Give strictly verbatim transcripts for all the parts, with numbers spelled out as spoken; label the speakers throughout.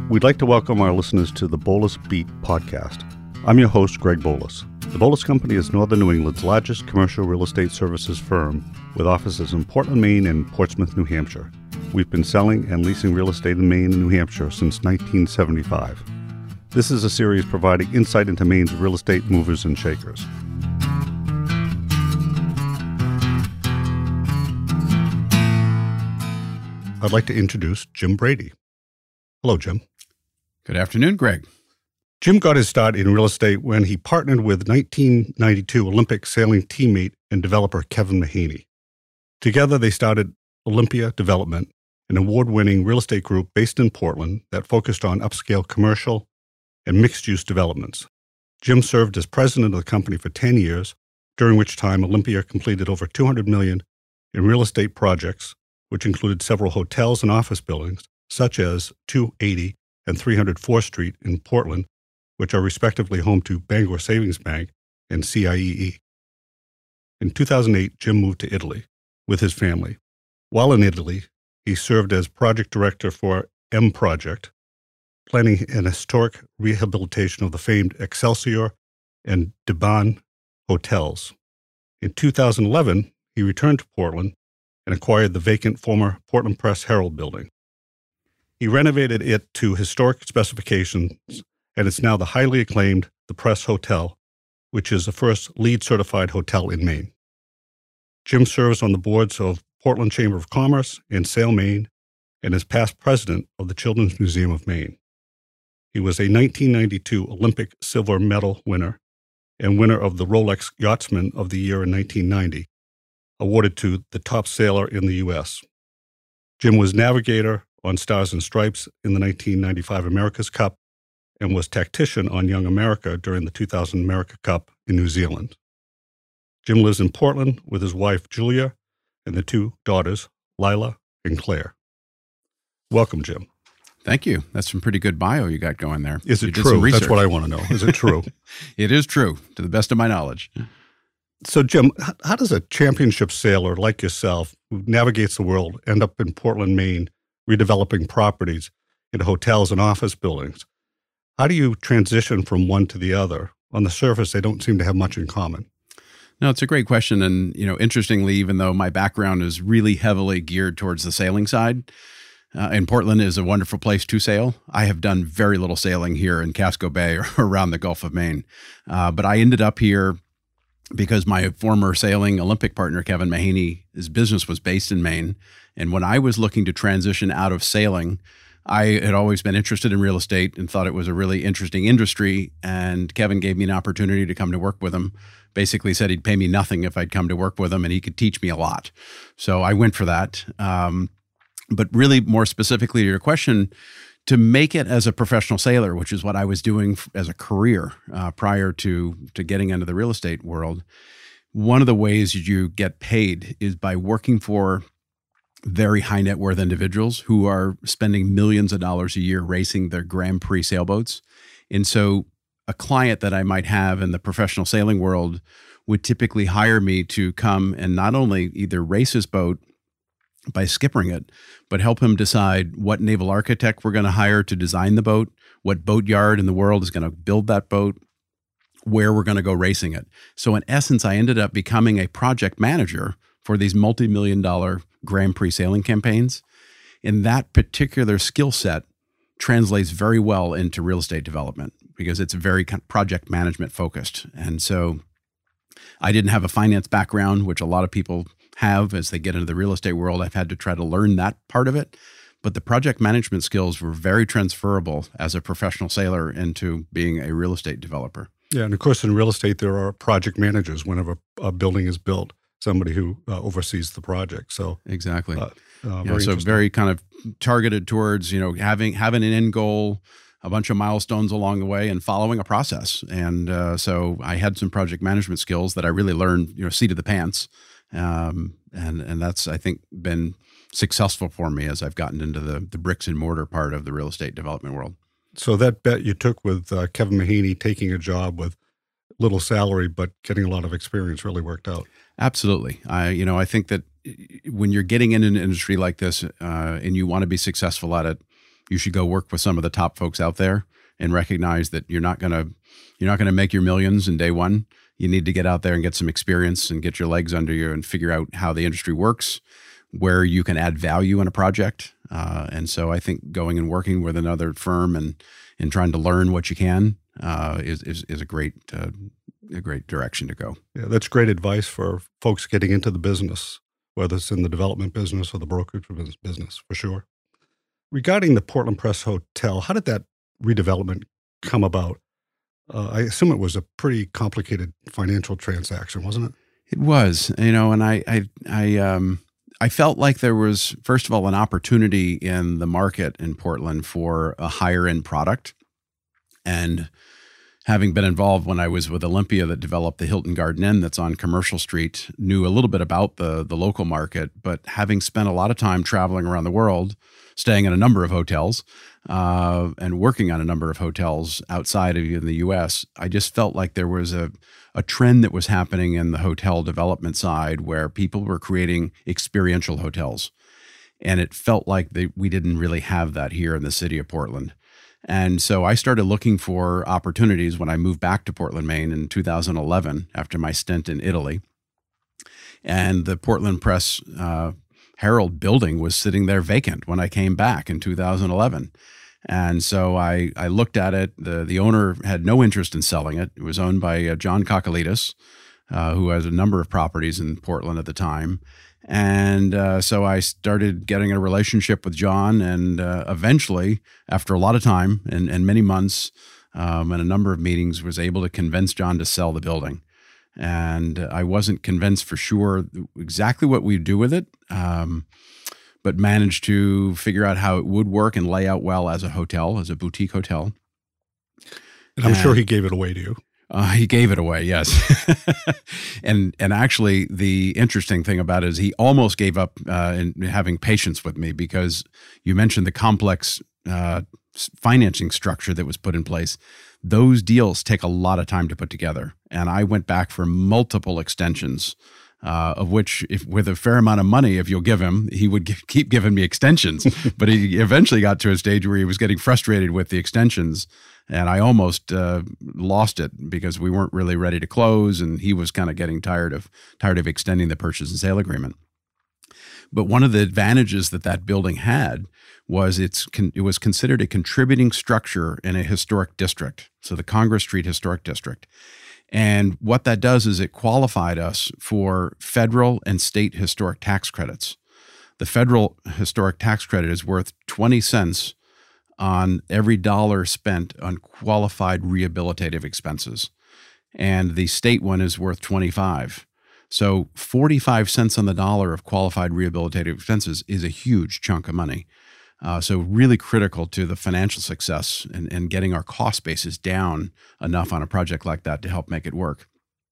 Speaker 1: We'd like to welcome our listeners to the Bolus Beat podcast. I'm your host, Greg Bolus. The Bolus Company is Northern New England's largest commercial real estate services firm with offices in Portland, Maine and Portsmouth, New Hampshire. We've been selling and leasing real estate in Maine and New Hampshire since nineteen seventy-five. This is a series providing insight into Maine's real estate movers and shakers. I'd like to introduce Jim Brady. Hello, Jim.
Speaker 2: Good afternoon, Greg.
Speaker 1: Jim got his start in real estate when he partnered with nineteen ninety-two Olympic sailing teammate and developer Kevin Mahaney. Together, they started Olympia Development, an award-winning real estate group based in Portland that focused on upscale commercial and mixed-use developments. Jim served as president of the company for ten years, during which time Olympia completed over two hundred million dollars in real estate projects, which included several hotels and office buildings, such as two eighty and three hundred fourth Street in Portland, which are respectively home to Bangor Savings Bank and C I E E. In two thousand eight, Jim moved to Italy with his family. While in Italy, he served as project director for M Project, planning an historic rehabilitation of the famed Excelsior and Debon hotels. In two thousand eleven, he returned to Portland and acquired the vacant former Portland Press Herald building. He renovated it to historic specifications, and it's now the highly acclaimed The Press Hotel, which is the first LEED-certified hotel in Maine. Jim serves on the boards of Portland Chamber of Commerce and Sail Maine, and is past president of the Children's Museum of Maine. He was a nineteen ninety-two Olympic silver medal winner and winner of the Rolex Yachtsman of the Year in nineteen ninety, awarded to the top sailor in the U S. Jim was navigator on Stars and Stripes in the nineteen ninety-five America's Cup and was tactician on Young America during the two thousand America Cup in New Zealand. Jim lives in Portland with his wife, Julia, and the two daughters, Lila and Claire. Welcome, Jim.
Speaker 2: Thank you. That's some pretty good bio you got going there.
Speaker 1: Is
Speaker 2: You
Speaker 1: it
Speaker 2: did some
Speaker 1: true? That's
Speaker 2: research.
Speaker 1: what I want to know. Is it true?
Speaker 2: It is true, to the best of my knowledge.
Speaker 1: So, Jim, h- how does a championship sailor like yourself, who navigates the world, end up in Portland, Maine, redeveloping properties into hotels and office buildings? How do you transition from one to the other? On the surface, they don't seem to have much in common.
Speaker 2: No, it's a great question. And, you know, interestingly, even though my background is really heavily geared towards the sailing side, uh, and Portland is a wonderful place to sail, I have done very little sailing here in Casco Bay or around the Gulf of Maine. Uh, but I ended up here because my former sailing Olympic partner, Kevin Mahaney, his business was based in Maine. And when I was looking to transition out of sailing, I had always been interested in real estate and thought it was a really interesting industry. And Kevin gave me an opportunity to come to work with him. Basically said he'd pay me nothing if I'd come to work with him, and he could teach me a lot. So I went for that. Um, but really, more specifically to your question, to make it as a professional sailor, which is what I was doing as a career uh, prior to, to getting into the real estate world, one of the ways you get paid is by working for very high net worth individuals who are spending millions of dollars a year racing their Grand Prix sailboats. And so a client that I might have in the professional sailing world would typically hire me to come and not only either race his boat by skippering it, but help him decide what naval architect we're going to hire to design the boat, what boat yard in the world is going to build that boat, where we're going to go racing it. So in essence, I ended up becoming a project manager for these multi-million dollar Grand Prix sailing campaigns. And that particular skill set translates very well into real estate development because it's very project management focused. And so I didn't have a finance background, which a lot of people have as they get into the real estate world. I've had to try to learn that part of it. But the project management skills were very transferable as a professional sailor into being a real estate developer.
Speaker 1: Yeah, and of course, in real estate, there are project managers whenever a building is built, somebody who uh, oversees the project. So
Speaker 2: exactly.
Speaker 1: Uh, uh,
Speaker 2: yeah,
Speaker 1: very
Speaker 2: so very kind of targeted towards, you know, having having an end goal, a bunch of milestones along the way, and following a process. And uh, so I had some project management skills that I really learned, you know, seat of the pants. Um, and, and that's, I think, been successful for me as I've gotten into the, the bricks and mortar part of the real estate development world.
Speaker 1: So that bet you took with uh, Kevin Mahaney taking a job with little salary but getting a lot of experience really worked out.
Speaker 2: Absolutely. I, you know, I think that when you're getting in an industry like this uh, and you want to be successful at it, you should go work with some of the top folks out there and recognize that you're not going to you're not going to make your millions in day one. You need to get out there and get some experience and get your legs under you and figure out how the industry works, where you can add value in a project. Uh, and so I think going and working with another firm and and trying to learn what you can uh, is, is is a great uh, a great direction to go.
Speaker 1: Yeah, that's great advice for folks getting into the business, whether it's in the development business or the brokerage business, for sure. Regarding the Portland Press Hotel, how did that redevelopment come about? Uh, I assume it was a pretty complicated financial transaction, wasn't it?
Speaker 2: It was, you know, and I, I, I, um, I felt like there was, first of all, an opportunity in the market in Portland for a higher end product. And having been involved when I was with Olympia that developed the Hilton Garden Inn that's on Commercial Street, knew a little bit about the, the local market, but having spent a lot of time traveling around the world, staying in a number of hotels, uh, and working on a number of hotels outside of even the U S, I just felt like there was a, a trend that was happening in the hotel development side where people were creating experiential hotels. And it felt like they, we didn't really have that here in the city of Portland. And so I started looking for opportunities when I moved back to Portland, Maine in two thousand eleven after my stint in Italy. And the Portland Press uh, Herald building was sitting there vacant when I came back in two thousand eleven. And so I, I looked at it. The, the owner had no interest in selling it. It was owned by uh, John Kokolitis, uh, who has a number of properties in Portland at the time. And uh, so I started getting a relationship with John, and uh, eventually, after a lot of time and, and many months um, and a number of meetings, was able to convince John to sell the building. And I wasn't convinced for sure exactly what we'd do with it, um, but managed to figure out how it would work and lay out well as a hotel, as a boutique hotel.
Speaker 1: And I'm and, sure he gave it away to you.
Speaker 2: Uh, he gave it away, yes. and and actually, the interesting thing about it is he almost gave up uh, in having patience with me, because you mentioned the complex uh, financing structure that was put in place. Those deals take a lot of time to put together. And I went back for multiple extensions, uh, of which, if with a fair amount of money, if you'll give him, he would give, keep giving me extensions. But he eventually got to a stage where he was getting frustrated with the extensions. And I almost uh, lost it because we weren't really ready to close, and he was kind of getting tired of tired of extending the purchase and sale agreement. But one of the advantages that that building had was it's con- it was considered a contributing structure in a historic district, so the Congress Street Historic District. And what that does is it qualified us for federal and state historic tax credits. The federal historic tax credit is worth twenty cents on every dollar spent on qualified rehabilitative expenses. And the state one is worth twenty-five. So forty-five cents on the dollar of qualified rehabilitative expenses is a huge chunk of money. Uh, so really critical to the financial success and, and getting our cost basis down enough on a project like that to help make it work.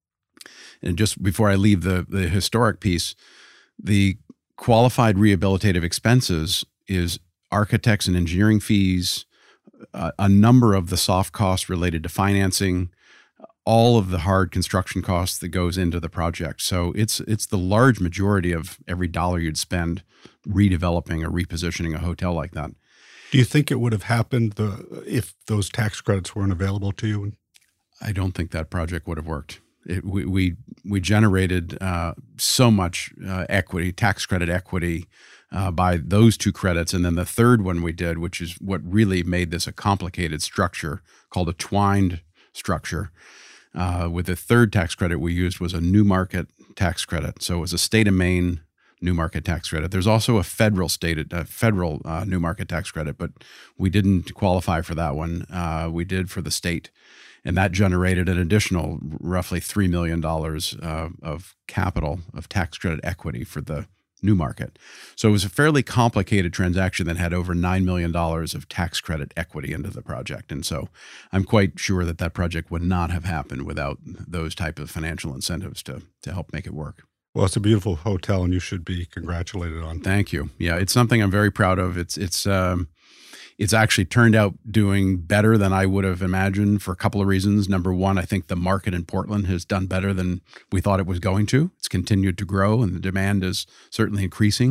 Speaker 2: And just before I leave the, the historic piece, the qualified rehabilitative expenses is architects and engineering fees, uh, a number of the soft costs related to financing, all of the hard construction costs that goes into the project. So it's it's the large majority of every dollar you'd spend redeveloping or repositioning a hotel like that.
Speaker 1: Do you think it would have happened the, if those tax credits weren't available to you?
Speaker 2: I don't think that project would have worked. It, we, we we generated uh, so much uh, equity, tax credit equity, Uh, by those two credits. And then the third one we did, which is what really made this a complicated structure called a twined structure. Uh, with the third tax credit we used was a new market tax credit. So it was a state of Maine new market tax credit. There's also a federal state, a federal uh, new market tax credit, but we didn't qualify for that one. Uh, we did for the state. And that generated an additional roughly three million dollars uh, of capital, of tax credit equity for the new market. So it was a fairly complicated transaction that had over nine million dollars of tax credit equity into the project. And so I'm quite sure that that project would not have happened without those type of financial incentives to, to help make it work.
Speaker 1: Well, it's a beautiful hotel, and you should be congratulated on.
Speaker 2: Thank you. Yeah, it's something I'm very proud of. It's, it's, um, It's actually turned out doing better than I would have imagined for a couple of reasons. Number one, I think the market in Portland has done better than we thought it was going to. It's continued to grow, and the demand is certainly increasing.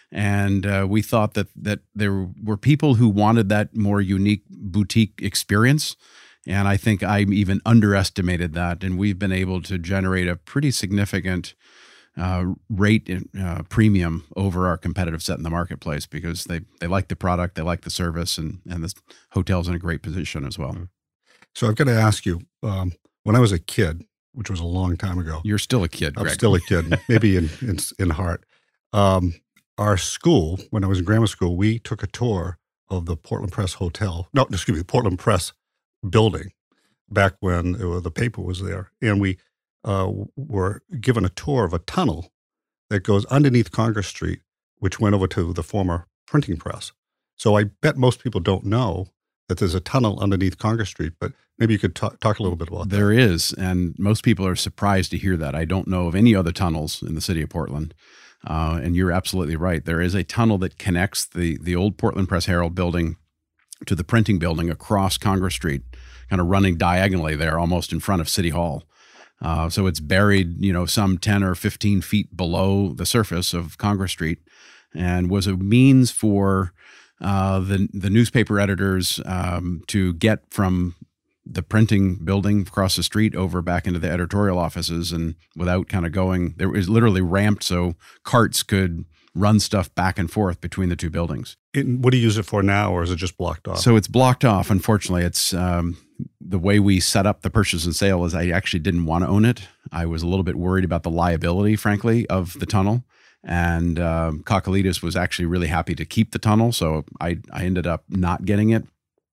Speaker 2: And uh, we thought that that there were people who wanted that more unique boutique experience. And I think I even underestimated that. And we've been able to generate a pretty significant uh, rate uh, premium over our competitive set in the marketplace because they, they like the product, they like the service, and, and the hotel's in a great position as well.
Speaker 1: So I've got to ask you, um, when I was a kid, which was a long time ago.
Speaker 2: You're still a kid, Greg.
Speaker 1: I'm still a kid, maybe in, in, in heart. Um, our school, when I was in grammar school, we took a tour of the Portland Press Hotel. No, excuse me, the Portland Press building back when it was, the paper was there. And we uh, were given a tour of a tunnel that goes underneath Congress Street, which went over to the former printing press. So I bet most people don't know that there's a tunnel underneath Congress Street, but maybe you could talk, talk a little bit about
Speaker 2: there
Speaker 1: that.
Speaker 2: There is, and most people are surprised to hear that. I don't know of any other tunnels in the city of Portland. Uh, and you're absolutely right. There is a tunnel that connects the the old Portland Press Herald building to the printing building across Congress Street, kind of running diagonally there, almost in front of City Hall. Uh, so it's buried, you know, some ten or fifteen feet below the surface of Congress Street, and was a means for uh, the the newspaper editors um, to get from the printing building across the street over back into the editorial offices, and without kind of going, there was literally ramped so carts could run stuff back and forth between the two buildings.
Speaker 1: It, what do you use it for now, or is it just blocked off?
Speaker 2: So it's blocked off. Unfortunately, it's um, the way we set up the purchase and sale is I actually didn't want to own it. I was a little bit worried about the liability, frankly, of the tunnel. And um, Kakalides was actually really happy to keep the tunnel. So I, I ended up not getting it.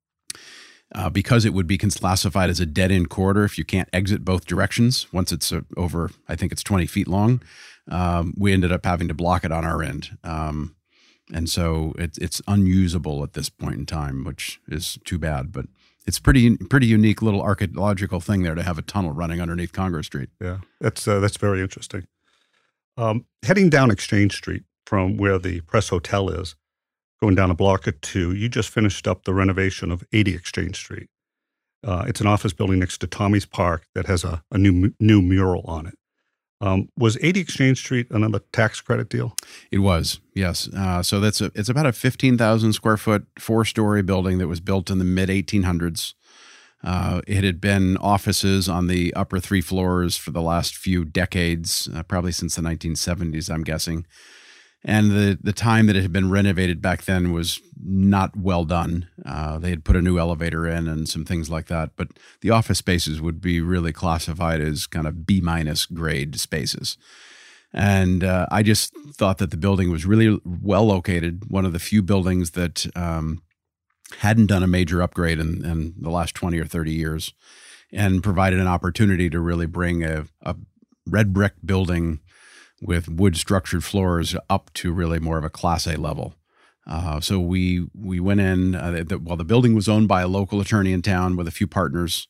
Speaker 2: Uh, because it would be classified as a dead-end corridor if you can't exit both directions. Once it's uh, over, I think it's twenty feet long, um, we ended up having to block it on our end. Um, and so it, it's unusable at this point in time, which is too bad. But it's pretty pretty unique little archaeological thing there to have a tunnel running underneath Congress Street.
Speaker 1: Yeah, that's uh, that's very interesting. Um, heading down Exchange Street from where the Press Hotel is, going down a block or two, you just finished up the renovation of eighty Exchange Street. Uh, it's an office building next to Tommy's Park that has a, a new new mural on it. Um, was eighty Exchange Street another tax credit deal?
Speaker 2: It was, yes. Uh, so that's a, it's about a fifteen thousand square foot, four story building that was built in the mid eighteen hundreds. Uh, it had been offices on the upper three floors for the last few decades, uh, probably since the nineteen seventies, I'm guessing. And the, the time that it had been renovated back then was not well done. Uh, they had put a new elevator in and some things like that. But the office spaces would be really classified as kind of B-minus grade spaces. And uh, I just thought that the building was really well located, one of the few buildings that um, hadn't done a major upgrade in, in the last twenty or thirty years, and provided an opportunity to really bring a, a red brick building with wood structured floors up to really more of a Class A level. Uh, so we we went in, uh, the, while the building was owned by a local attorney in town with a few partners.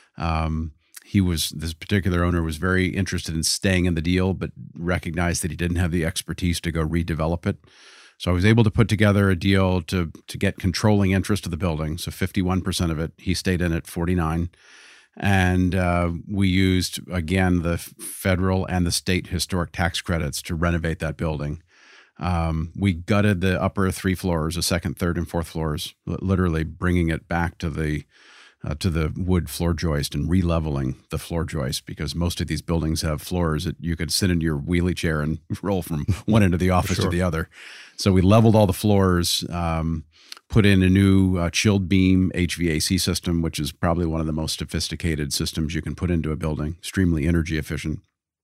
Speaker 2: Um, he was, this particular owner was very interested in staying in the deal, but recognized that he didn't have the expertise to go redevelop it. So I was able to put together a deal to to get controlling interest of the building. So fifty-one percent of it, he stayed in at forty-nine. And uh, we used, again, the federal and the state historic tax credits to renovate that building. Um, we gutted the upper three floors, the second, third, and fourth floors, literally bringing it back to the uh, to the wood floor joist and re-leveling the floor joist, because most of these buildings have floors that you could sit in your wheelie chair and roll from one end of the office
Speaker 1: sure.
Speaker 2: to the other. So we leveled all the floors, um, put in a new uh, chilled beam H V A C system, which is probably one of the most sophisticated systems you can put into a building, extremely energy efficient.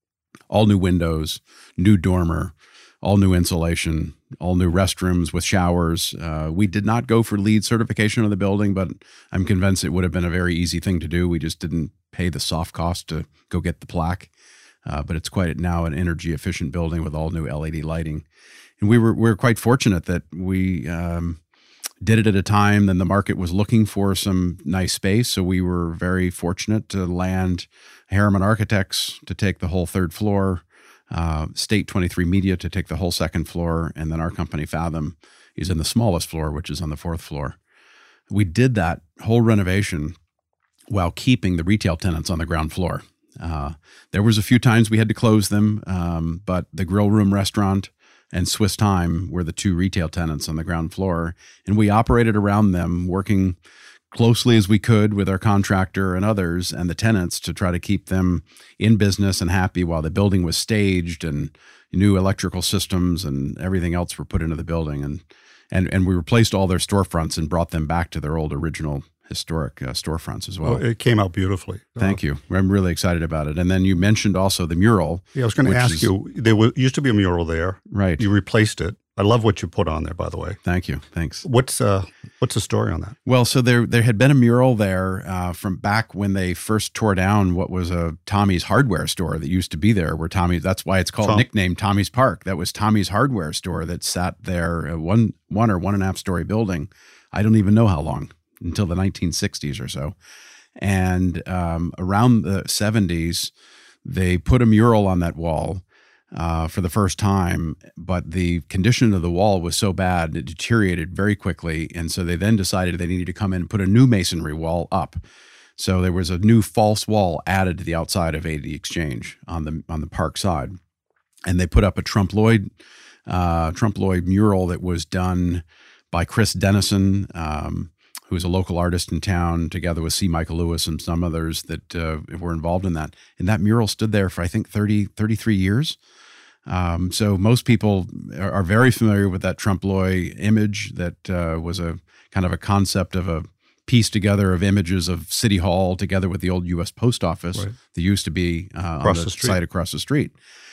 Speaker 2: All new windows, new dormer, all new insulation, all new restrooms with showers. Uh, we did not go for LEED certification of the building, but I'm convinced it would have been a very easy thing to do. We just didn't pay the soft cost to go get the plaque. Uh, but it's quite now an energy efficient building with all new L E D lighting. And we were we were quite fortunate that we um, did it at a time when the market was looking for some nice space. So we were very fortunate to land Harriman Architects to take the whole third floor, uh, State twenty-three Media to take the whole second floor, and then our company Fathom is in the smallest floor, which is on the fourth floor. We did that whole renovation while keeping the retail tenants on the ground floor. Uh, there was a few times we had to close them, um, but the Grill Room restaurant and Swiss Time were the two retail tenants on the ground floor. And we operated around them, working closely as we could with our contractor and others and the tenants to try to keep them in business and happy while the building was staged and new electrical systems and everything else were put into the building. And and and we replaced all their storefronts and brought them back to their old original historic uh, storefronts as well.
Speaker 1: well. It came out beautifully.
Speaker 2: Thank uh, you. I'm really excited about it. And then you mentioned also the mural.
Speaker 1: Yeah, I was going to ask is, you, there was, used to be a mural there.
Speaker 2: Right.
Speaker 1: You replaced it. I love what you put on there, by the way.
Speaker 2: Thank you. Thanks.
Speaker 1: What's uh, what's the story on that?
Speaker 2: Well, so there there had been a mural there uh, from back when they first tore down what was a Tommy's hardware store that used to be there. Where Tommy, that's why it's called Tom. nicknamed Tommy's Park. That was Tommy's hardware store that sat there, uh, one one or one and a half story building. I don't even know how long, until the nineteen sixties or so. And um, around the seventies, they put a mural on that wall. Uh, for the first time, but the condition of the wall was so bad, it deteriorated very quickly. And so they then decided they needed to come in and put a new masonry wall up. So there was a new false wall added to the outside of eighty Exchange on the on the park side. And they put up a Trompe l'oeil, uh, Trompe l'oeil mural that was done by Chris Dennison, um, who was a local artist in town, together with C. Michael Lewis and some others that uh, were involved in that. And that mural stood there for, I think, thirty, thirty-three years. Um, so most people are, are very familiar with that Trompe l'oeil image that uh, was a kind of a concept of a piece together of images of City Hall together with the old U S Post Office right. that used to be uh, on the, the site across the street.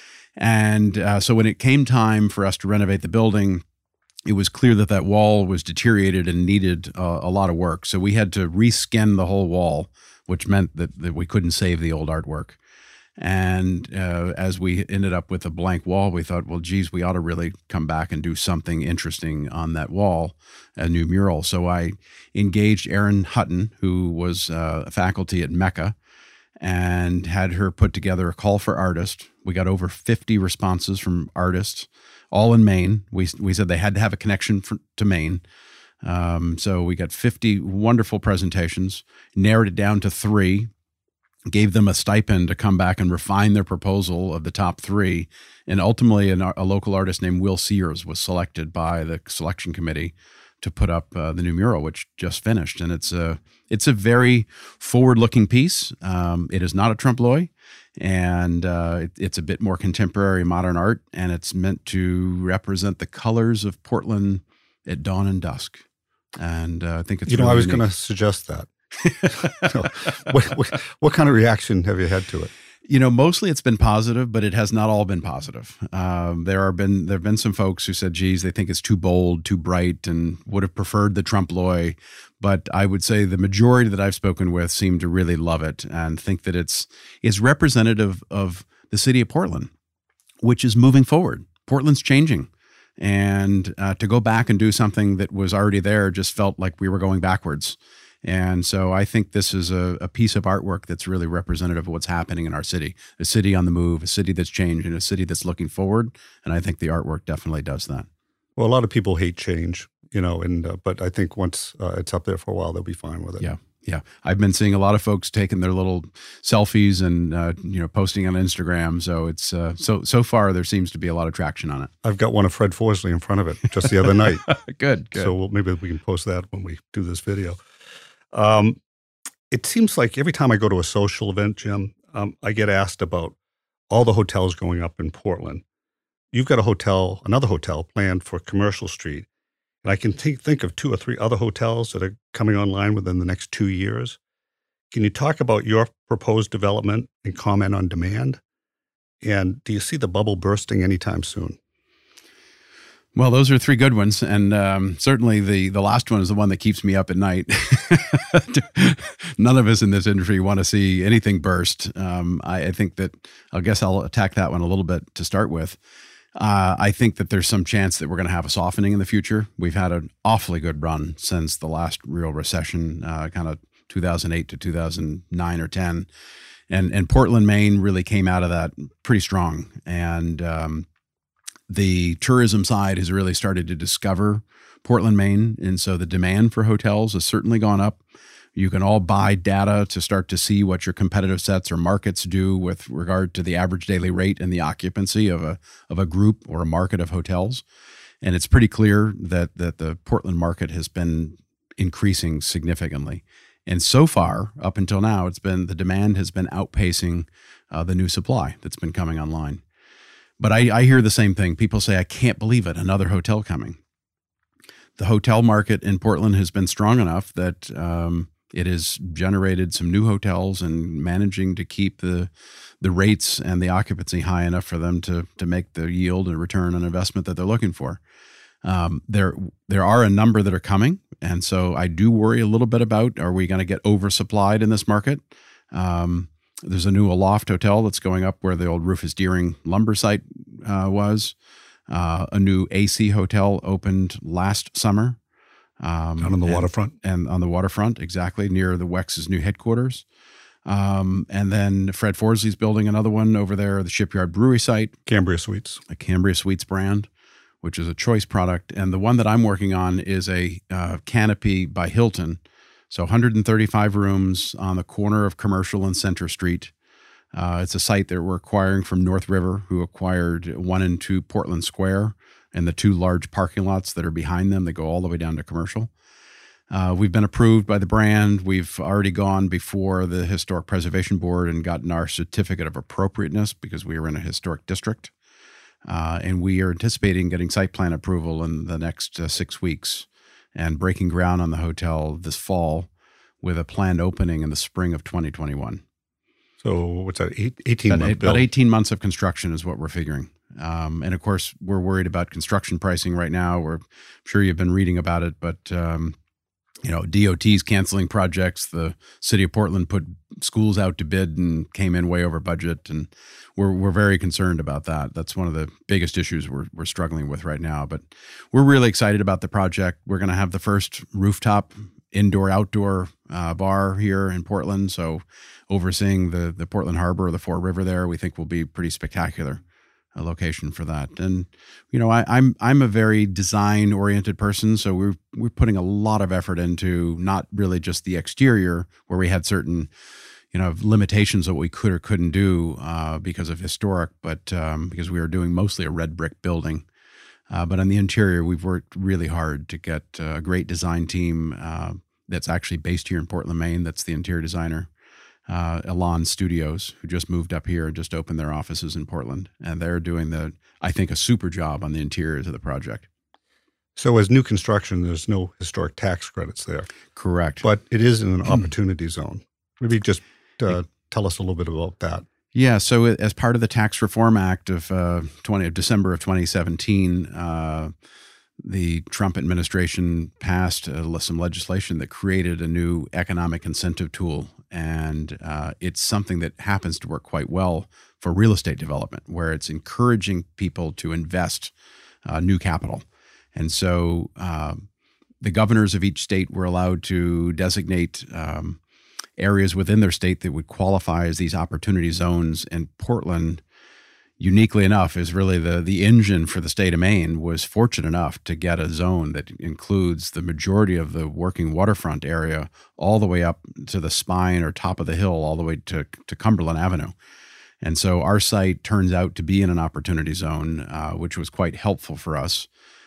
Speaker 2: And uh, so when it came time for us to renovate the building, it was clear that that wall was deteriorated and needed uh, a lot of work. So we had to reskin the whole wall, which meant that, that we couldn't save the old artwork. And uh, as we ended up with a blank wall, we thought, well, geez, we ought to really come back and do something interesting on that wall, a new mural. So I engaged Erin Hutton, who was uh, a faculty at Mecca, and had her put together a call for artists. We got over fifty responses from artists, all in Maine. We we said they had to have a connection for, to Maine. Um, so we got fifty wonderful presentations, narrowed it down to three, gave them a stipend to come back and refine their proposal of the top three. And ultimately, an, a local artist named Will Sears was selected by the selection committee to put up uh, the new mural, which just finished. And it's a, it's a very forward-looking piece. Um, it is not a Trompe l'oeil, and uh, it, it's a bit more contemporary modern art, and it's meant to represent the colors of Portland at dawn and dusk. And uh, I think it's
Speaker 1: You know,
Speaker 2: really
Speaker 1: I was
Speaker 2: unique.
Speaker 1: going to suggest that. So, what, what, what kind of reaction have you had to it?
Speaker 2: You know, mostly it's been positive, but it has not all been positive. Um, there are been there have been some folks who said, "Geez, they think it's too bold, too bright, and would have preferred the Trompe l'oeil." But I would say the majority that I've spoken with seem to really love it and think that it's is representative of the city of Portland, which is moving forward. Portland's changing, and uh, to go back and do something that was already there just felt like we were going backwards. And so I think this is a, a piece of artwork that's really representative of what's happening in our city, a city on the move, a city that's changing, a city that's looking forward. And I think the artwork definitely does that.
Speaker 1: Well, a lot of people hate change, you know, and uh, but I think once uh, it's up there for a while, they'll be fine with it.
Speaker 2: Yeah. Yeah. I've been seeing a lot of folks taking their little selfies and, uh, you know, posting on Instagram. So it's uh, so so far there seems to be a lot of traction on it.
Speaker 1: I've got one of Fred Forsley in front of it just the other night.
Speaker 2: Good, good.
Speaker 1: So we'll, maybe we can post that when we do this video. Um, it seems like every time I go to a social event, Jim, um, I get asked about all the hotels going up in Portland. You've got a hotel, another hotel planned for Commercial Street. And I can think, think of two or three other hotels that are coming online within the next two years. Can you talk about your proposed development and comment on demand? And do you see the bubble bursting anytime soon?
Speaker 2: Well, those are three good ones, and um, certainly the the last one is the one that keeps me up at night. None of us in this industry want to see anything burst. Um, I, I think that I guess I'll attack that one a little bit to start with. Uh, I think that there's some chance that we're going to have a softening in the future. We've had an awfully good run since the last real recession, uh, kind of two thousand eight to two thousand nine or ten, and and Portland, Maine, really came out of that pretty strong, and um, the tourism side has really started to discover Portland, Maine. And so the demand for hotels has certainly gone up. You can all buy data to start to see what your competitive sets or markets do with regard to the average daily rate and the occupancy of a of a group or a market of hotels. And it's pretty clear that that the Portland market has been increasing significantly. And so far, up until now, it's been the demand has been outpacing uh, the new supply that's been coming online. But I, I hear the same thing. People say, I can't believe it, another hotel coming. The hotel market in Portland has been strong enough that um, it has generated some new hotels and managing to keep the the rates and the occupancy high enough for them to to make the yield and return on investment that they're looking for. Um, there there are a number that are coming, and so I do worry a little bit about, are we going to get oversupplied in this market? Um, there's a new Aloft Hotel that's going up where the old Rufus Deering lumber site uh, was. Uh, a new A C hotel opened last summer. Um,
Speaker 1: Down on the
Speaker 2: and,
Speaker 1: waterfront?
Speaker 2: And on the waterfront, exactly, near the W E X's new headquarters. Um, and then Fred Forsley's building another one over there, the Shipyard Brewery site.
Speaker 1: Cambria Suites.
Speaker 2: A Cambria Suites brand, which is a choice product. And the one that I'm working on is a uh, Canopy by Hilton. So one hundred thirty-five rooms on the corner of Commercial and Center Street. Uh, it's a site that we're acquiring from North River, who acquired one and two Portland Square and the two large parking lots that are behind them that go all the way down to Commercial. Uh, we've been approved by the brand. We've already gone before the Historic Preservation Board and gotten our certificate of appropriateness because we are in a historic district. Uh, and we are anticipating getting site plan approval in the next uh, six weeks and breaking ground on the hotel this fall with a planned opening in the spring of twenty twenty-one.
Speaker 1: So what's that, eight, eighteen
Speaker 2: About,
Speaker 1: month
Speaker 2: eight,
Speaker 1: build?
Speaker 2: about eighteen months of construction is what we're figuring. Um, and of course, we're worried about construction pricing right now. We're I'm sure you've been reading about it, but um, you know, D O T's canceling projects. The city of Portland put schools out to bid and came in way over budget, and we're we're very concerned about that. That's one of the biggest issues we're we're struggling with right now. But we're really excited about the project. We're going to have the first rooftop indoor-outdoor uh, bar here in Portland. So overseeing the the Portland Harbor or the Fore River there, we think will be pretty spectacular a location for that. And you know, I, I'm I'm a very design-oriented person, so we're we're putting a lot of effort into not really just the exterior, where we had certain you know limitations of what we could or couldn't do uh, because of historic, but um, because we were doing mostly a red brick building. Uh, but on the interior, we've worked really hard to get uh, a great design team uh, that's actually based here in Portland, Maine. That's the interior designer, uh, Elan Studios, who just moved up here and just opened their offices in Portland. And they're doing, the, I think, a super job on the interiors of the project.
Speaker 1: So as new construction, there's no historic tax credits there.
Speaker 2: Correct.
Speaker 1: But it is in an opportunity zone. Maybe just uh, tell us a little bit about that.
Speaker 2: Yeah, so as part of the Tax Reform Act of uh, twenty of December of twenty seventeen, uh, the Trump administration passed uh, some legislation that created a new economic incentive tool, and uh, it's something that happens to work quite well for real estate development, where it's encouraging people to invest uh, new capital. And so uh, the governors of each state were allowed to designate um, areas within their state that would qualify as these opportunity zones. And Portland, uniquely enough, is really the the engine for the state of Maine, was fortunate enough to get a zone that includes the majority of the working waterfront area all the way up to the spine or top of the hill, all the way to, to Cumberland Avenue. And so our site turns out to be in an opportunity zone, uh, which was quite helpful for us.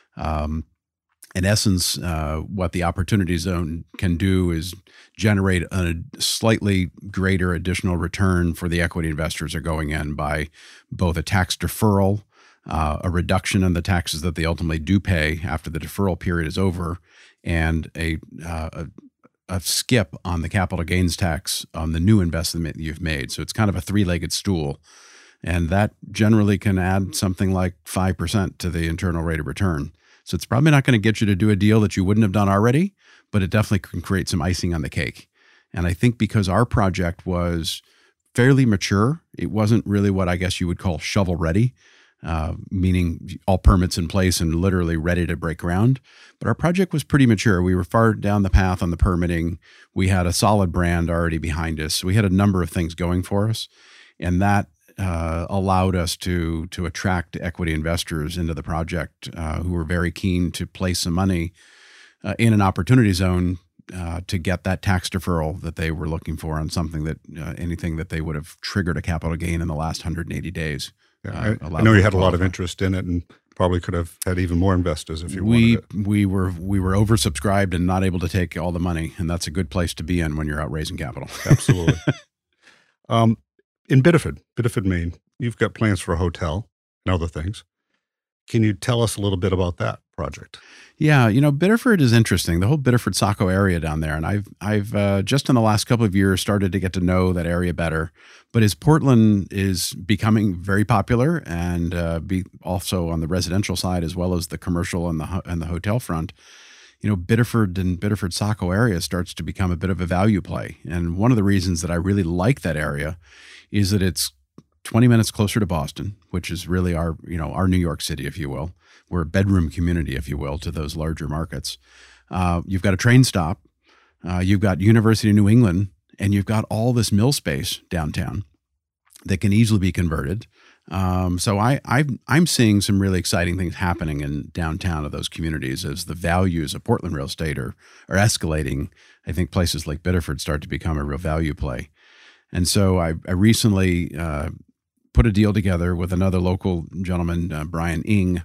Speaker 2: Um, In essence, uh, what the opportunity zone can do is generate a slightly greater additional return for the equity investors are going in by both a tax deferral, uh, a reduction in the taxes that they ultimately do pay after the deferral period is over, and a, uh, a, a skip on the capital gains tax on the new investment you've made. So it's kind of a three-legged stool. And that generally can add something like five percent to the internal rate of return. So it's probably not going to get you to do a deal that you wouldn't have done already, but it definitely can create some icing on the cake. And I think because our project was fairly mature, it wasn't really what I guess you would call shovel ready, uh, meaning all permits in place and literally ready to break ground. But our project was pretty mature. We were far down the path on the permitting. We had a solid brand already behind us. So we had a number of things going for us. And that Uh, allowed us to to attract equity investors into the project uh, who were very keen to place some money uh, in an opportunity zone uh, to get that tax deferral that they were looking for on something that uh, anything that they would have triggered a capital gain in the last one hundred eighty days.
Speaker 1: Yeah, uh, I, I know you had a lot of interest in it, and probably could have had even more investors if you
Speaker 2: we,
Speaker 1: wanted it.
Speaker 2: We were we were oversubscribed and not able to take all the money, and that's a good place to be in when you're out raising capital.
Speaker 1: Absolutely. um, in Biddeford, Biddeford, Maine, you've got plans for a hotel and other things. Can you tell us a little bit about that project?
Speaker 2: Yeah, you know, Biddeford is interesting. The whole Biddeford Saco area down there, and I've I've uh, just in the last couple of years started to get to know that area better. But as Portland is becoming very popular, and uh, be also on the residential side as well as the commercial and the and the hotel front, you know, Biddeford and Biddeford Saco area starts to become a bit of a value play. And one of the reasons that I really like that area is that it's twenty minutes closer to Boston, which is really our, you know, our New York City, if you will. We're a bedroom community, if you will, to those larger markets. Uh, you've got a train stop. Uh, you've got University of New England, and you've got all this mill space downtown that can easily be converted. Um, so I, I, I'm seeing some really exciting things happening in downtown of those communities as the values of Portland real estate are, are escalating. I think places like Biddeford start to become a real value play. And so I, I recently uh, put a deal together with another local gentleman, uh, Brian Ing,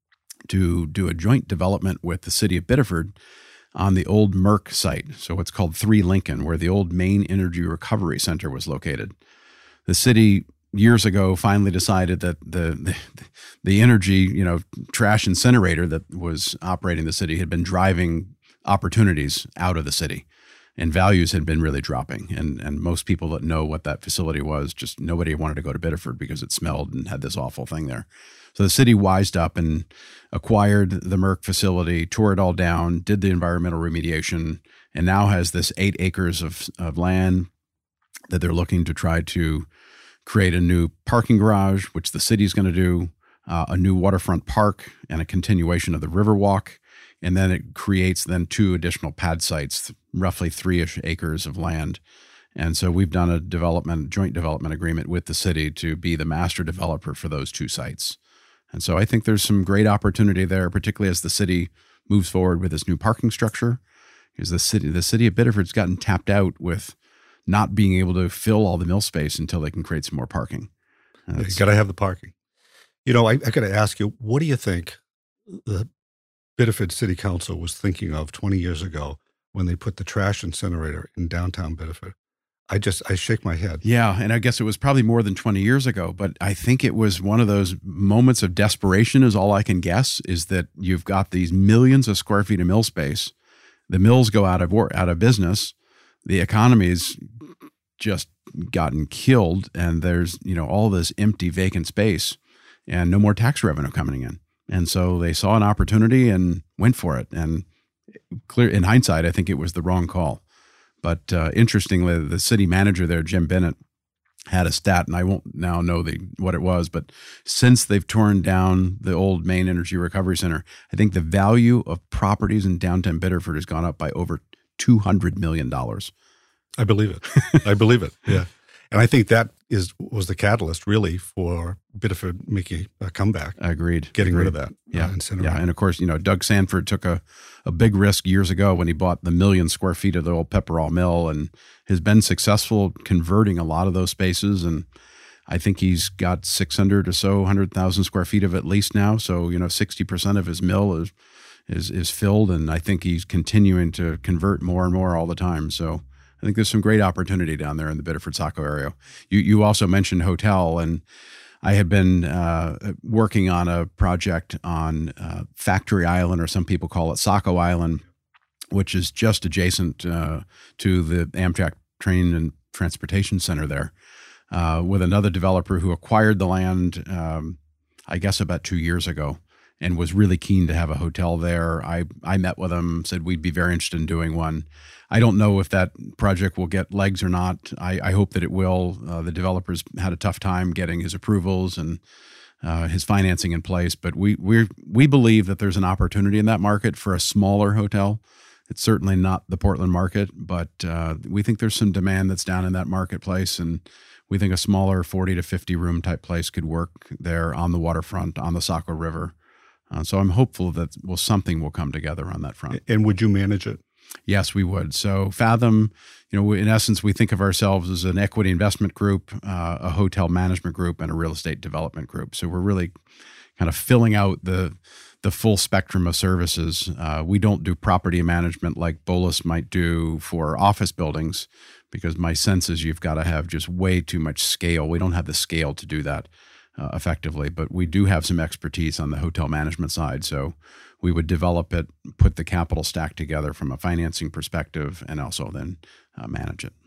Speaker 2: to do a joint development with the city of Biddeford on the old Merck site. So it's called three Lincoln, where the old Maine Energy Recovery Center was located. The city years ago finally decided that the, the the energy, you know, trash incinerator that was operating the city had been driving opportunities out of the city, and values had been really dropping. And and most people that know what that facility was, just nobody wanted to go to Biddeford because it smelled and had this awful thing there. So the city wised up and acquired the Merck facility, tore it all down, did the environmental remediation, and now has this eight acres of, of land that they're looking to try to create a new parking garage, which the city's going to do, uh, a new waterfront park, and a continuation of the Riverwalk. And then it creates then two additional pad sites, roughly three-ish acres of land. And so we've done a development, joint development agreement with the city to be the master developer for those two sites. And so I think there's some great opportunity there, particularly as the city moves forward with this new parking structure, because the city, the city of Biddeford's gotten tapped out with not being able to fill all the mill space until they can create some more parking.
Speaker 1: You got to have the parking. You know, I, I got to ask you, what do you think the Biddeford City Council was thinking of twenty years ago when they put the trash incinerator in downtown Biddeford? I just, I shake my head.
Speaker 2: Yeah. And I guess it was probably more than twenty years ago, but I think it was one of those moments of desperation is all I can guess, is that you've got these millions of square feet of mill space. The mills go out of work, out of business. The economy's just gotten killed, and there's, you know, all this empty vacant space and no more tax revenue coming in. And so they saw an opportunity and went for it. And clear in hindsight, I think it was the wrong call. But uh, interestingly, the city manager there, Jim Bennett, had a stat, and I won't now know the what it was, but since they've torn down the old Maine Energy Recovery Center, I think the value of properties in downtown Biddeford has gone up by over two hundred million dollars.
Speaker 1: I believe it. I believe it. Yeah. And I think that is was the catalyst really for Biddeford making a comeback.
Speaker 2: Agreed.
Speaker 1: Getting
Speaker 2: Agreed.
Speaker 1: rid of that.
Speaker 2: Yeah.
Speaker 1: Uh, incinerator.
Speaker 2: Yeah. And of course, you know, Doug Sanford took a, a big risk years ago when he bought the million square feet of the old Pepperell Mill, and has been successful converting a lot of those spaces. And I think he's got six hundred or so, one hundred thousand square feet of at least now. So, you know, sixty percent of his mill is, is, is filled. And I think he's continuing to convert more and more all the time. So I think there's some great opportunity down there in the Biddeford Saco area. You you also mentioned hotel, and I had been uh, working on a project on uh, Factory Island, or some people call it Saco Island, which is just adjacent uh, to the Amtrak Train and Transportation Center there, uh, with another developer who acquired the land, um, I guess about two years ago, and was really keen to have a hotel there. I, I met with him, said we'd be very interested in doing one. I don't know if that project will get legs or not. I, I hope that it will. Uh, the developer's had a tough time getting his approvals and uh, his financing in place, but we we we believe that there's an opportunity in that market for a smaller hotel. It's certainly not the Portland market, but uh, we think there's some demand that's down in that marketplace, and we think a smaller forty to fifty room type place could work there on the waterfront, on the Saco River. Uh, so I'm hopeful that well, something will come together on that front.
Speaker 1: And would you manage it?
Speaker 2: Yes, we would. So Fathom, you know, in essence, we think of ourselves as an equity investment group, uh, a hotel management group, and a real estate development group. So we're really kind of filling out the the full spectrum of services. Uh, we don't do property management like Bolus might do for office buildings, because my sense is you've got to have just way too much scale. We don't have the scale to do that uh, effectively, but we do have some expertise on the hotel management side. So we would develop it, put the capital stack together from a financing perspective, and also then uh, manage it.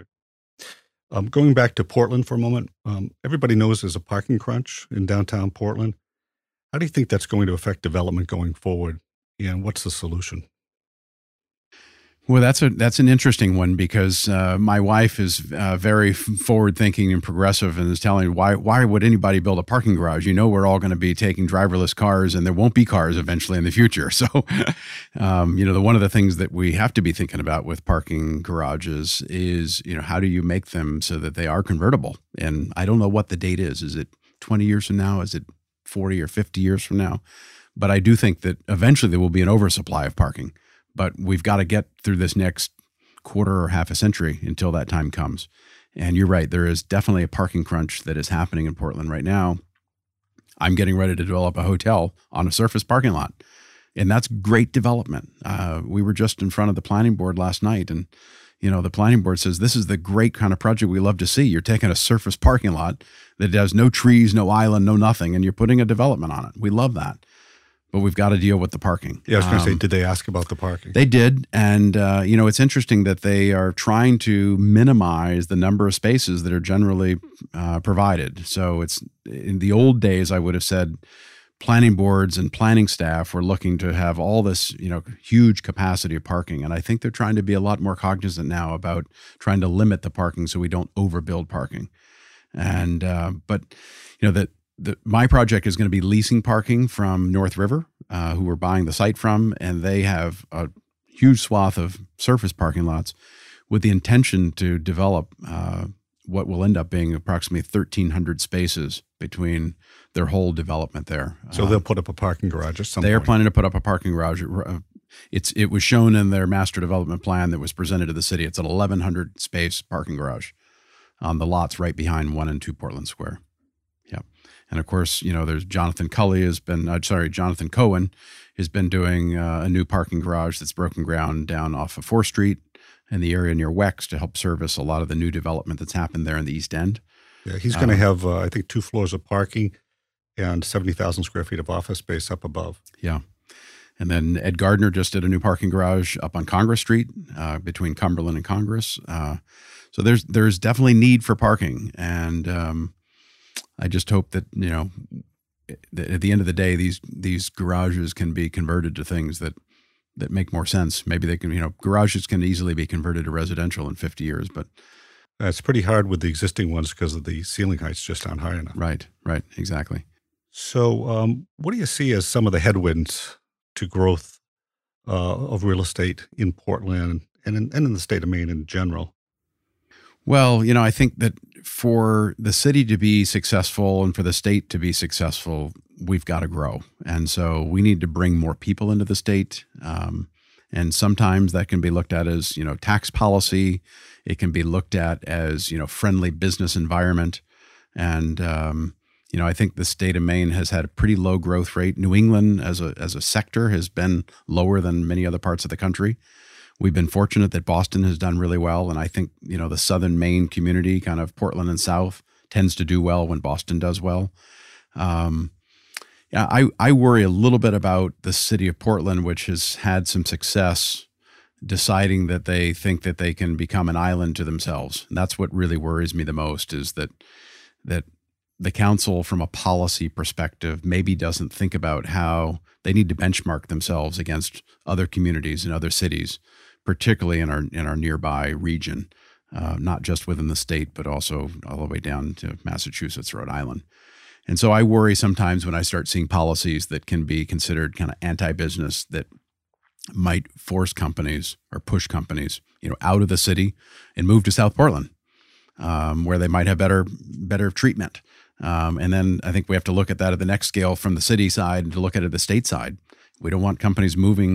Speaker 1: Um, going back to Portland for a moment, um, everybody knows there's a parking crunch in downtown Portland. How do you think that's going to affect development going forward, and what's the solution?
Speaker 2: Well, that's a that's an interesting one, because uh, my wife is uh, very forward-thinking and progressive, and is telling me, why why would anybody build a parking garage? You know, we're all going to be taking driverless cars, and there won't be cars eventually in the future. So, um, you know, the one of the things that we have to be thinking about with parking garages is, you know, how do you make them so that they are convertible? And I don't know what the date is. Is it twenty years from now? Is it forty or fifty years from now? But I do think that eventually there will be an oversupply of parking. But we've got to get through this next quarter or half a century until that time comes. And you're right, there is definitely a parking crunch that is happening in Portland right now. I'm getting ready to develop a hotel on a surface parking lot, and that's great development. Uh, we were just in front of the planning board last night, and you know, the planning board says this is the great kind of project we love to see. You're taking a surface parking lot that has no trees, no island, no nothing, and you're putting a development on it. We love that. But we've got to deal with the parking.
Speaker 1: Yeah, I was going to
Speaker 2: um,
Speaker 1: say, did they ask about the parking?
Speaker 2: They did. And, uh, you know, it's interesting that they are trying to minimize the number of spaces that are generally uh, provided. So it's in the old days, I would have said planning boards and planning staff were looking to have all this, you know, huge capacity of parking. And I think they're trying to be a lot more cognizant now about trying to limit the parking so we don't overbuild parking. And, uh, but, you know, that, The, my project is going to be leasing parking from North River, uh, who we're buying the site from, and they have a huge swath of surface parking lots with the intention to develop uh, what will end up being approximately thirteen hundred spaces between their whole development there.
Speaker 1: So um, they'll put up a parking garage at some
Speaker 2: They
Speaker 1: point.
Speaker 2: are planning to put up a parking garage. It's It was shown in their master development plan that was presented to the city. It's an eleven hundred space parking garage on the lots right behind one and two Portland Square. Yeah. And of course, you know, there's Jonathan Cully has been, uh, sorry, Jonathan Cohen has been doing uh, a new parking garage that's broken ground down off of fourth Street in the area near Wex to help service a lot of the new development that's happened there in the East End.
Speaker 1: Yeah, he's going to um, have, uh, I think, two floors of parking and seventy thousand square feet of office space up above.
Speaker 2: Yeah. And then Ed Gardner just did a new parking garage up on Congress Street uh, between Cumberland and Congress. Uh, so there's there's definitely need for parking. And, um, I just hope that, you know, at the end of the day, these these garages can be converted to things that that make more sense. Maybe they can, you know, garages can easily be converted to residential in fifty years, but
Speaker 1: it's pretty hard with the existing ones because of the ceiling heights just aren't high enough.
Speaker 2: Right, right, exactly.
Speaker 1: So, um, what do you see as some of the headwinds to growth uh, of real estate in Portland and in, and in the state of Maine in general?
Speaker 2: Well, you know, I think that for the city to be successful and for the state to be successful, we've got to grow. And so we need to bring more people into the state. Um, and sometimes that can be looked at as, you know, tax policy. It can be looked at as, you know, friendly business environment. And, um, you know, I think the state of Maine has had a pretty low growth rate. New England as a as a sector has been lower than many other parts of the country. We've been fortunate that Boston has done really well. And I think, you know, the southern Maine community, kind of Portland and South, tends to do well when Boston does well. Um, yeah, I, I worry a little bit about the city of Portland, which has had some success deciding that they think that they can become an island to themselves. And that's what really worries me the most, is that that the council, from a policy perspective, maybe doesn't think about how they need to benchmark themselves against other communities and other cities, particularly in our in our nearby region, uh, not just within the state, but also all the way down to Massachusetts, Rhode Island. And so I worry sometimes when I start seeing policies that can be considered kind of anti-business that might force companies or push companies, you know, out of the city and move to South Portland, um, where they might have better better treatment. Um, and then I think we have to look at that at the next scale from the city side and to look at it at the state side. We don't want companies moving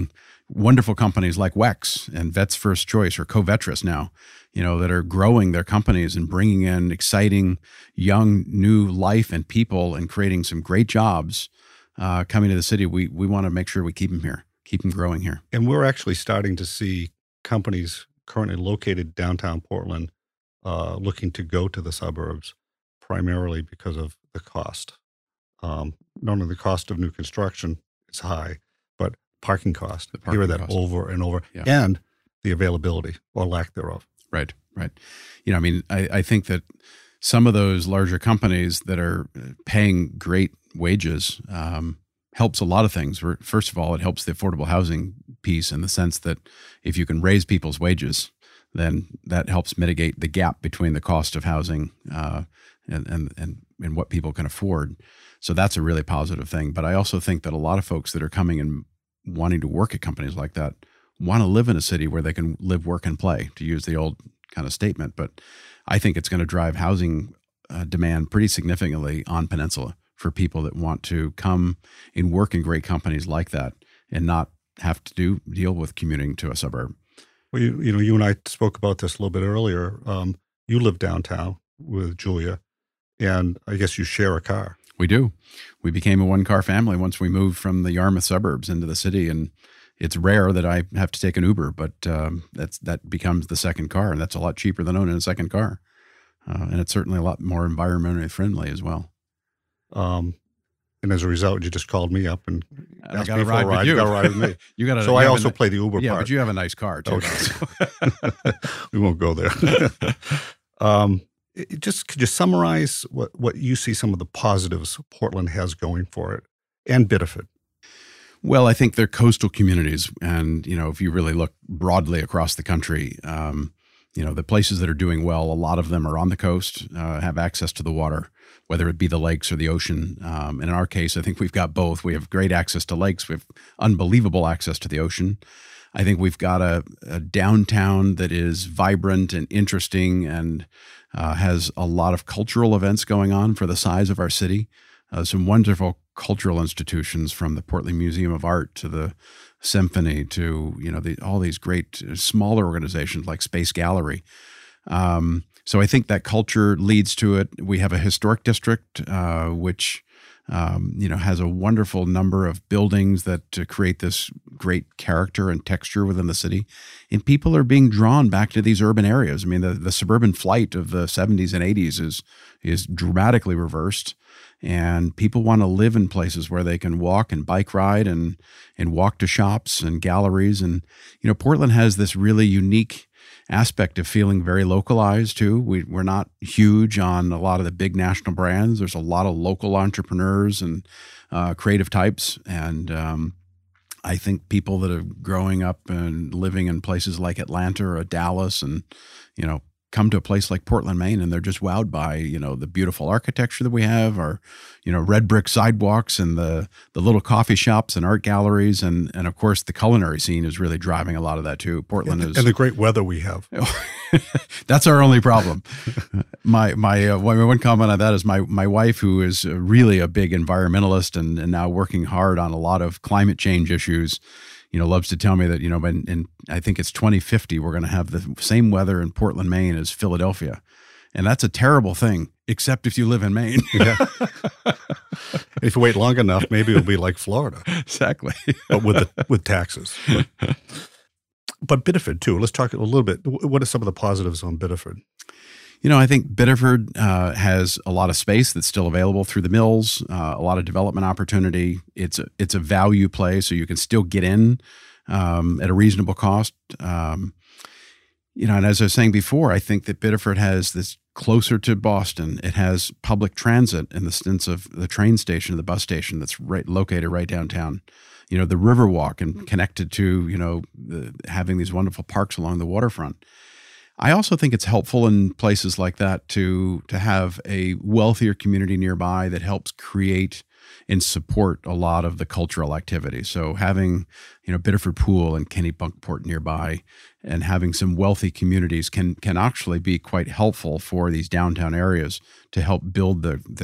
Speaker 2: wonderful companies like WEX and Vets First Choice or Covetrus now, you know, that are growing their companies and bringing in exciting young new life and people and creating some great jobs uh, coming to the city. We we want to make sure we keep them here, keep them growing here.
Speaker 1: And we're actually starting to see companies currently located downtown Portland uh, looking to go to the suburbs primarily because of the cost. Um, not only the cost of new construction is high, but parking cost.
Speaker 2: The parking
Speaker 1: Hear that
Speaker 2: cost.
Speaker 1: over and over,
Speaker 2: Yeah.
Speaker 1: and the availability or lack thereof.
Speaker 2: Right, right. You know, I mean, I, I think that some of those larger companies that are paying great wages um, helps a lot of things. First of all, it helps the affordable housing piece in the sense that if you can raise people's wages, then that helps mitigate the gap between the cost of housing uh, and, and, and, and what people can afford. So that's a really positive thing. But I also think that a lot of folks that are coming and wanting to work at companies like that want to live in a city where they can live, work, and play, to use the old kind of statement. But I think it's going to drive housing uh, demand pretty significantly on Peninsula for people that want to come and work in great companies like that and not have to do deal with commuting to a suburb.
Speaker 1: Well, you, you know, you and I spoke about this a little bit earlier. Um, you live downtown with Julia, and I guess you share a car.
Speaker 2: We do. We became a one-car family once we moved from the Yarmouth suburbs into the city, and it's rare that I have to take an Uber, but um, that's that becomes the second car, and that's a lot cheaper than owning a second car, uh, and it's certainly a lot more environmentally friendly as well.
Speaker 1: Um, and as a result, you just called me up and
Speaker 2: And I
Speaker 1: asked
Speaker 2: got
Speaker 1: me
Speaker 2: a
Speaker 1: for
Speaker 2: ride
Speaker 1: a
Speaker 2: with
Speaker 1: ride.
Speaker 2: you.
Speaker 1: You got a ride with me.
Speaker 2: You got.
Speaker 1: So I also play the Uber
Speaker 2: yeah,
Speaker 1: part.
Speaker 2: but you have a nice car too.
Speaker 1: Okay. We won't go there. um, it, just could you summarize what, what you see some of the positives Portland has going for it, and Biddeford?
Speaker 2: Well, I think they're coastal communities, and you know, if you really look broadly across the country, um, you know, the places that are doing well, a lot of them are on the coast, uh, have access to the water, whether it be the lakes or the ocean. Um, and in our case, I think we've got both. We have great access to lakes. We have unbelievable access to the ocean. I think we've got a, a downtown that is vibrant and interesting and uh, has a lot of cultural events going on for the size of our city. Uh, some wonderful cultural institutions, from the Portland Museum of Art to the Symphony to, you know, the, all these great smaller organizations like Space Gallery. Um, so I think that culture leads to it. We have a historic district, uh, which, um, you know, has a wonderful number of buildings that uh, create this great character and texture within the city. And people are being drawn back to these urban areas. I mean, the, the suburban flight of the seventies and eighties is, is dramatically reversed. And people want to live in places where they can walk and bike ride and and walk to shops and galleries. And, you know, Portland has this really unique aspect of feeling very localized too. We, we're not huge on a lot of the big national brands. There's a lot of local entrepreneurs and uh, creative types. And um, I think people that are growing up and living in places like Atlanta or Dallas and, you know, come to a place like Portland, Maine, and they're just wowed by, you know, the beautiful architecture that we have, our, you know, red brick sidewalks and the the little coffee shops and art galleries. And, and of course, the culinary scene is really driving a lot of that too. Portland
Speaker 1: and,
Speaker 2: is.
Speaker 1: And the great weather we have.
Speaker 2: That's our only problem. my my uh, one comment on that is my my wife, who is really a big environmentalist and, and now working hard on a lot of climate change issues, you know, loves to tell me that, you know, in, in I think it's twenty fifty, we're going to have the same weather in Portland, Maine as Philadelphia. And that's a terrible thing, except if you live in Maine.
Speaker 1: Yeah. If you wait long enough, maybe it'll be like Florida.
Speaker 2: Exactly.
Speaker 1: But with the, with taxes. But, but Biddeford, too. Let's talk a little bit. What are some of the positives on Biddeford?
Speaker 2: You know, I think Biddeford uh, has a lot of space that's still available through the mills, uh, a lot of development opportunity. It's a, it's a value play, so you can still get in um, at a reasonable cost. Um, you know, and as I was saying before, I think that Biddeford has this closer to Boston. It has public transit in the sense of the train station, the bus station that's right located right downtown. You know, the Riverwalk and connected to, you know, the, having these wonderful parks along the waterfront. I also think it's helpful in places like that to to have a wealthier community nearby that helps create and support a lot of the cultural activity. So having, you know, Biddeford Pool and Kennebunkport nearby and having some wealthy communities can can actually be quite helpful for these downtown areas to help build the the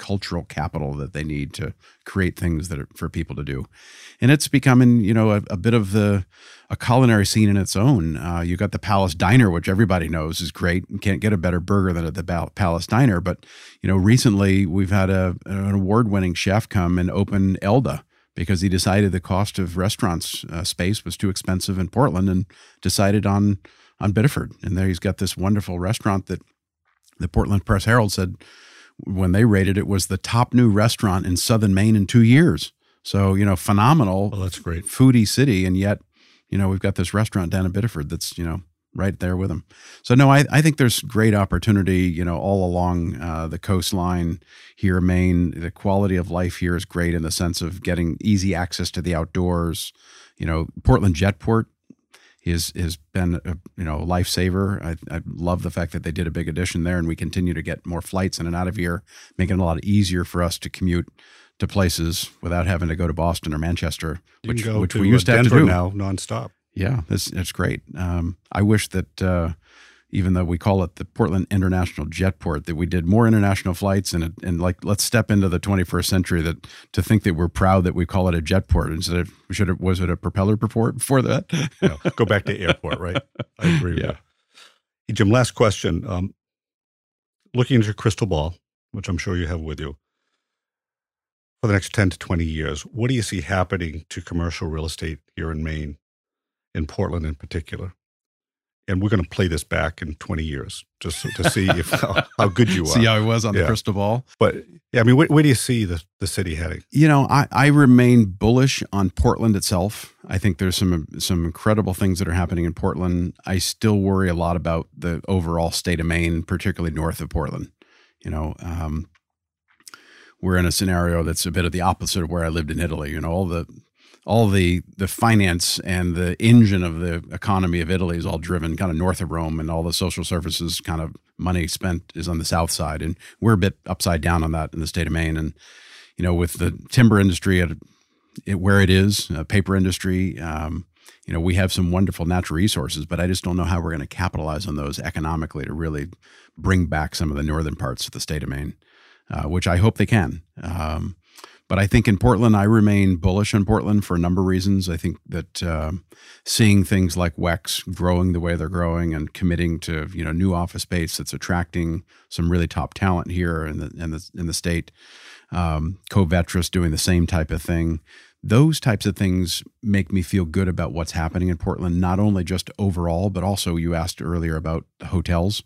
Speaker 2: cultural capital that they need to create things that are for people to do. And it's becoming, you know, a, a bit of the a culinary scene in its own. Uh, you got the Palace Diner, which everybody knows is great. You can't get a better burger than at the Palace Diner. But, you know, recently we've had a, an award-winning chef come and open Elda because he decided the cost of restaurants uh, space was too expensive in Portland and decided on on Biddeford. And there he's got this wonderful restaurant that the Portland Press Herald said when they rated it was the top new restaurant in Southern Maine in two years. So, you know, phenomenal.
Speaker 1: Well, that's great.
Speaker 2: Foodie city. And yet, you know, we've got this restaurant down in Biddeford that's, you know, right there with them. So, no, I, I think there's great opportunity, you know, all along uh, the coastline here in Maine. The quality of life here is great in the sense of getting easy access to the outdoors. You know, Portland Jetport has has been a, you know, lifesaver. I, I love the fact that they did a big addition there, and we continue to get more flights in and out of here, making it a lot easier for us to commute to places without having to go to Boston or Manchester,
Speaker 1: You
Speaker 2: which
Speaker 1: can go
Speaker 2: which
Speaker 1: to
Speaker 2: we used to have to
Speaker 1: Denver
Speaker 2: do
Speaker 1: now nonstop.
Speaker 2: Yeah, that's that's great. Um, I wish that uh, even though we call it the Portland International Jetport, that we did more international flights and and like let's step into the twenty-first century. That to think that we're proud that we call it a jetport instead of should it was it a propeller port before that?
Speaker 1: No, go back to airport, right? I agree with
Speaker 2: Yeah.
Speaker 1: you. Hey, Jim, last question. Um, looking into your crystal ball, which I'm sure you have with you, for the next ten to twenty years, what do you see happening to commercial real estate here in Maine, in Portland in particular? And we're going to play this back in twenty years just so- to see if how, how good you are.
Speaker 2: See how it was on
Speaker 1: Yeah.
Speaker 2: the crystal ball.
Speaker 1: But yeah, I mean, where, where do you see the, the city heading?
Speaker 2: You know, I, I remain bullish on Portland itself. I think there's some some incredible things that are happening in Portland. I still worry a lot about the overall state of Maine, particularly north of Portland. You know, um, we're in a scenario that's a bit of the opposite of where I lived in Italy. You know, all the all the the finance and the engine of the economy of Italy is all driven kind of north of Rome, and all the social services kind of money spent is on the south side. And we're a bit upside down on that in the state of Maine. And, you know, with the timber industry at it, where it is, uh, paper industry, um, you know, we have some wonderful natural resources, but I just don't know how we're going to capitalize on those economically to really bring back some of the northern parts of the state of Maine, uh, which I hope they can. Um, But I think in Portland, I remain bullish on Portland for a number of reasons. I think that uh, seeing things like W E X growing the way they're growing and committing to, you know, new office space that's attracting some really top talent here in the in the in the state. Um, Covetrus doing the same type of thing. Those types of things make me feel good about what's happening in Portland, not only just overall, but also you asked earlier about the hotels.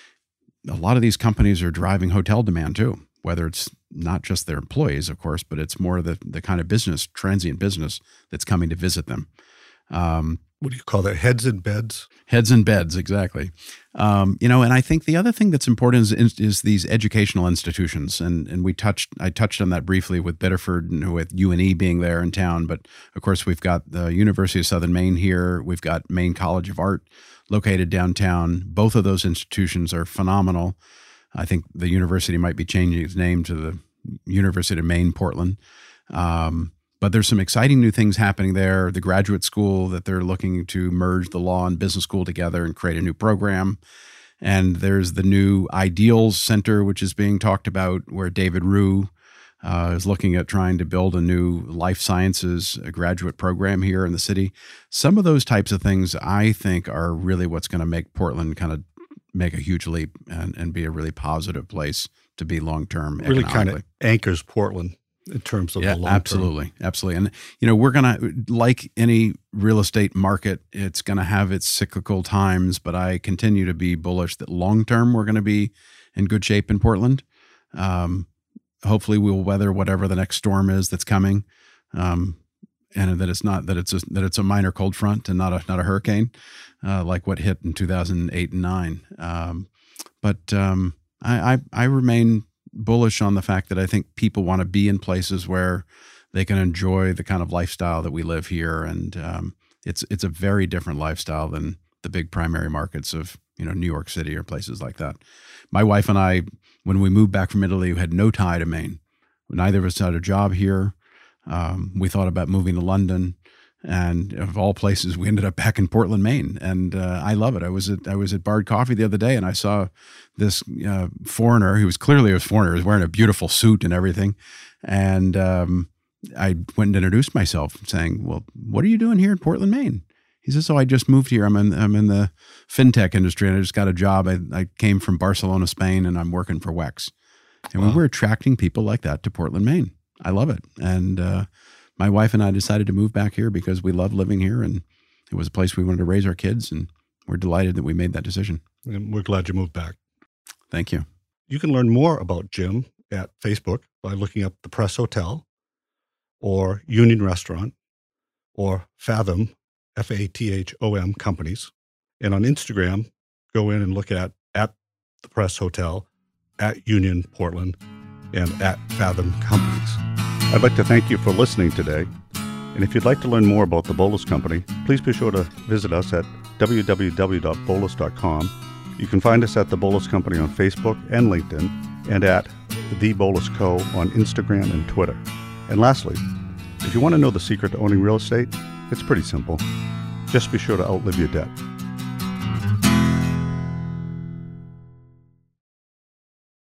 Speaker 2: A lot of these companies are driving hotel demand too, whether it's not just their employees, of course, but it's more the the kind of business, transient business that's coming to visit them. Um,
Speaker 1: What do you call that? Heads in beds?
Speaker 2: Heads in beds, exactly. Um, you know, and I think the other thing that's important is, is these educational institutions, and and we touched, I touched on that briefly with Biddeford and with U N E being there in town, but of course we've got the University of Southern Maine here, we've got Maine College of Art located downtown. Both of those institutions are phenomenal. I think the university might be changing its name to the University of Maine, Portland. Um, But there's some exciting new things happening there. The graduate school that they're looking to merge the law and business school together and create a new program. And there's the new Ideals Center, which is being talked about, where David Rue uh, is looking at trying to build a new life sciences a graduate program here in the city. Some of those types of things I think are really what's going to make Portland kind of make a huge leap and, and be a really positive place to be long-term
Speaker 1: Really
Speaker 2: economically.
Speaker 1: kind of anchors Portland in terms of
Speaker 2: Yeah,
Speaker 1: the long
Speaker 2: absolutely.
Speaker 1: term.
Speaker 2: Absolutely. And, you know, we're going to, like any real estate market, it's going to have its cyclical times, but I continue to be bullish that long term we're going to be in good shape in Portland. Um, hopefully we'll weather whatever the next storm is that's coming. Um, and that it's not, that it's a, that it's a minor cold front and not a, not a hurricane, uh, like what hit in two thousand eight and nine. Um, but, um, I, I, I remain bullish on the fact that I think people want to be in places where they can enjoy the kind of lifestyle that we live here. And, um, it's, it's a very different lifestyle than the big primary markets of, you know, New York City or places like that. My wife and I, when we moved back from Italy, we had no tie to Maine. Neither of us had a job here. Um, we thought about moving to London. And of all places, we ended up back in Portland, Maine, and uh, I love it. I was at I was at Bard Coffee the other day, and I saw this uh, foreigner who was clearly a foreigner. He was wearing a beautiful suit and everything, and um, I went and introduced myself, saying, "Well, what are you doing here in Portland, Maine?" He says, "Oh, I just moved here. I'm in I'm in the fintech industry, and I just got a job. I, I came from Barcelona, Spain, and I'm working for WEX." And wow. we were attracting people like that to Portland, Maine. I love it, and uh, my wife and I decided to move back here because we love living here, and it was a place we wanted to raise our kids, and we're delighted that we made that decision.
Speaker 1: And we're glad you moved back.
Speaker 2: Thank you.
Speaker 1: You can learn more about Jim at Facebook by looking up The Press Hotel or Union Restaurant or Fathom, F A T H O M companies. And on Instagram, go in and look at at The Press Hotel, at Union Portland, and at Fathom Companies. I'd like to thank you for listening today. And if you'd like to learn more about the Bolus Company, please be sure to visit us at w w w dot bolus dot com. You can find us at The Bolus Company on Facebook and LinkedIn, and at The Bolus Co. on Instagram and Twitter. And lastly, if you want to know the secret to owning real estate, it's pretty simple. Just be sure to outlive your debt.